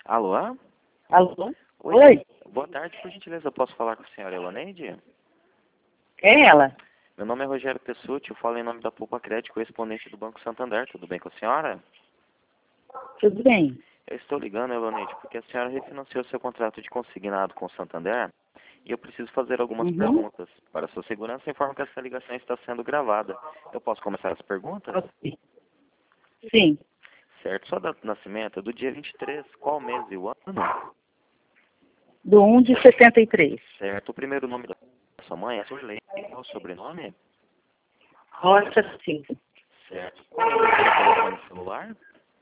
Alô? Alô? Oi. Oi, Boa tarde, por gentileza, eu posso falar com a senhora Eloneide? é ela? Meu nome é Rogério Pessutti, eu falo em nome da Poupa Crédito, correspondente do Banco Santander. Tudo bem com a senhora? Tudo bem? Eu estou ligando, Eloneide, porque a senhora refinanciou seu contrato de consignado com o Santander e eu preciso fazer algumas Uhum. perguntas. Para sua segurança, informo que essa ligação está sendo gravada. Eu posso começar as perguntas? Ok. Sim, Certo. Sua data de nascimento é do dia 23. Qual mês e o ano? do 1 de 63. Certo. O primeiro nome da sua mãe é Surley. Qual o sobrenome? Rocha Silva. Certo. Qual é o número do seu telefone celular?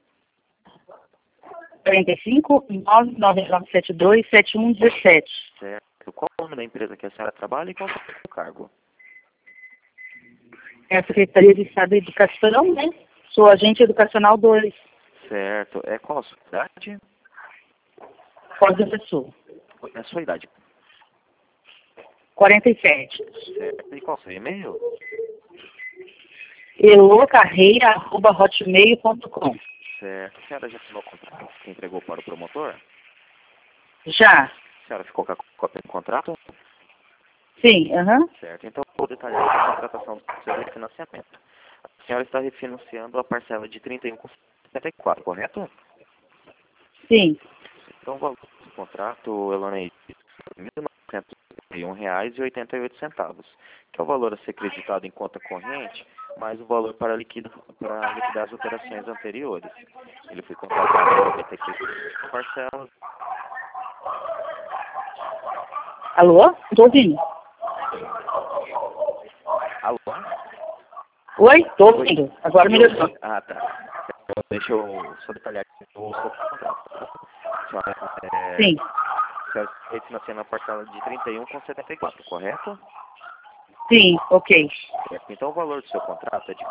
45 99972 7117. Certo. Qual é o nome da empresa que a senhora trabalha e qual é o seu cargo? É a Secretaria de Estado da Educação, né? Sou agente educacional 2, Certo. Qual a sua idade? Foz do Iguaçu. É a sua idade. 47. Certo. E qual o seu e-mail? elocarreira@hotmail.com. Certo. A senhora já assinou o contrato que entregou para o promotor? Já? A senhora ficou com a cópia do contrato? Sim, aham. Certo. Então, eu vou detalhar a contratação do seu refinanciamento. A senhora está refinanciando a parcela de 31,74, correto? Sim. Então, o valor do contrato, Eloneide, é R$ 1.951,88, que é o valor a ser creditado em conta corrente, mais o valor para liquidar as operações anteriores. Ele foi contratado em 96 parcelas. Alô? Tô ouvindo. Alô? Oi? Tô Oi. ouvindo. Agora melhorou. Ah, tá. Então, deixa eu só detalhar aqui o seu contrato. A senhora, Sim. a senhora está refinanciando a parcela de 31,74, correto? Sim, ok. Certo. Então, o valor do seu contrato é de R$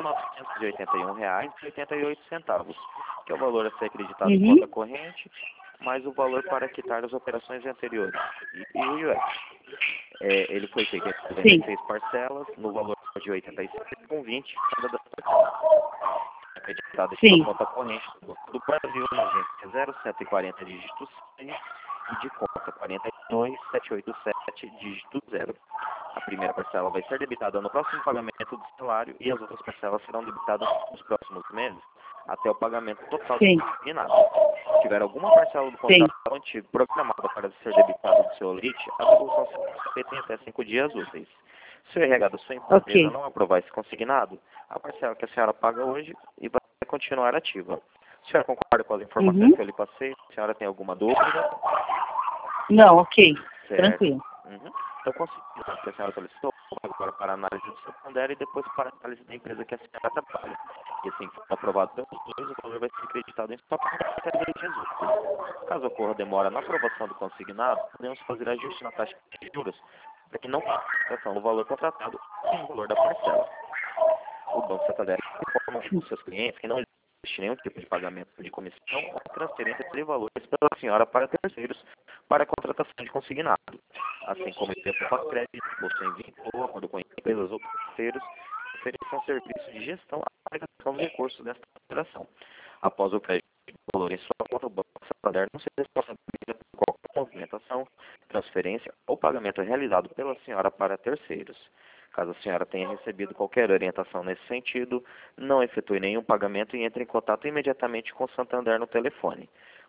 4.981,88, que é o valor a ser acreditado em Uhum. conta corrente, mais o valor para quitar as operações anteriores. E o IOF. Ele foi feito em Sim. 96 parcelas, no valor de R$ 86,20 cada das parcelas. Acreditado em sua Sim. conta corrente do Brasil, na agência 0140 dígito 6 e de conta 42787 dígito 0. A primeira parcela vai ser debitada no próximo pagamento do salário e as outras parcelas serão debitadas nos próximos meses até o pagamento total do Sim. consignado. Se tiver alguma parcela do Sim. contrato antigo programada para ser debitada do seu leite, a devolução será feita em até 5 dias úteis. Se o RH da sua empresa Ok. não aprovar esse consignado, a parcela que a senhora paga hoje e vai continuar ativa. A senhora concorda com as informações Uhum. que eu lhe passei? A senhora tem alguma dúvida? Não, ok. Certo. Tranquilo. Uhum. Então, consegui que a senhora solicitou agora para a análise do Santander e depois para a análise da empresa que a senhora trabalha. E assim que for aprovado pelos dois, o valor vai ser acreditado em sua conta até 10 dias úteis. Caso ocorra demora na aprovação do consignado, podemos fazer ajuste na taxa de juros para que não tenha alteração no valor contratado e no valor da parcela. O Banco Santander informa os seus clientes que não existe nenhum tipo de pagamento de comissão ou transferência de valores pela senhora para terceiros para a contratação de consignado. Assim como o Poupa Crédito, possui vínculo ou acordo com empresas ou terceiros, ofereçam serviço de gestão à aplicação dos recursos desta operação. Após o crédito de valor em sua conta, o Banco Santander não se responsabiliza por qualquer movimentação, transferência ou pagamento realizado pela senhora para terceiros. Caso a senhora tenha recebido qualquer orientação nesse sentido, não efetue nenhum pagamento e entre em contato imediatamente com o Santander no telefone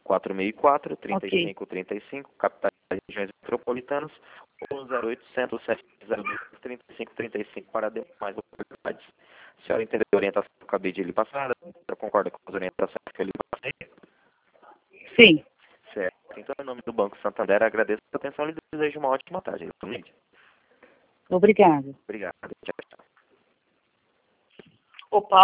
464-3535, capitais e regiões metropolitanas, ou 0800 702 3535 para demais oportunidades. A senhora entendeu a orientação que eu acabei de lhe passar? A senhora concorda com as orientações que eu lhe passei? Sim. Certo. Então, em nome do Banco Santander, agradeço a atenção e lhe desejo uma ótima tarde. Obrigada. Obrigado. Tchau, tchau. Opa.